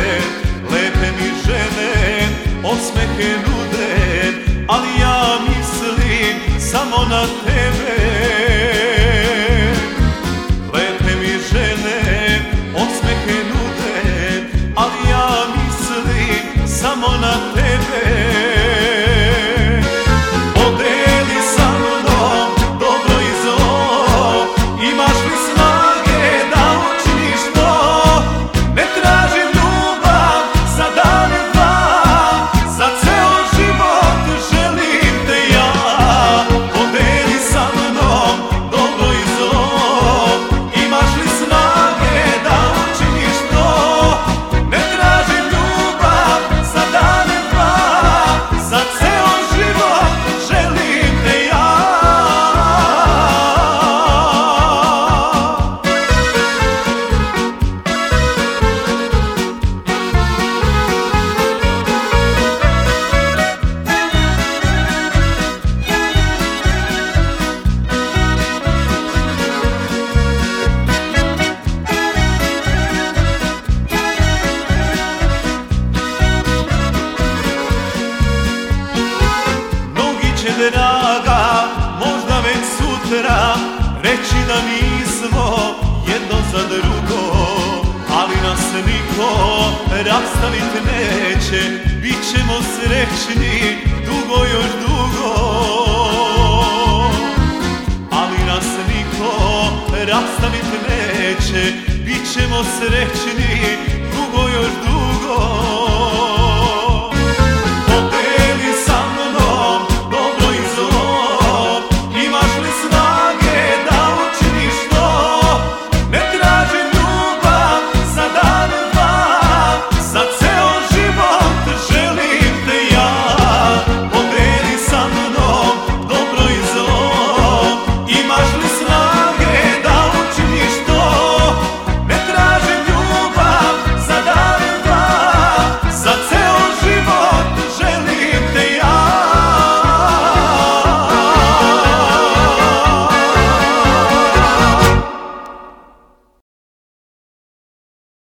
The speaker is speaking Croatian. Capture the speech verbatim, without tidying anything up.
lepe mi žene osmehe nude, ali ja mislim samo na tebe. Lepe mi žene osmehe nude, ali ja mislim samo na tebe. Podeli sa mnom dobro i zlo, imaš li snage da učiniš to? Ne tražim ljubav za dan i dva, za ceo život želim te ja. Podeli sa mnom dobro i zlo, imaš li snage da učiniš to? Ne tražim ljubav za dan i dva, za ceo život želim te ja. Mnogi će, draga, možda već sutra reći da nismo jedno za drugo, ali nas niko rastavit neće, bit ćemo srećni dugo, još dugo. Ali nas niko rastavit neće, bit ćemo srećni dugo, još dugo.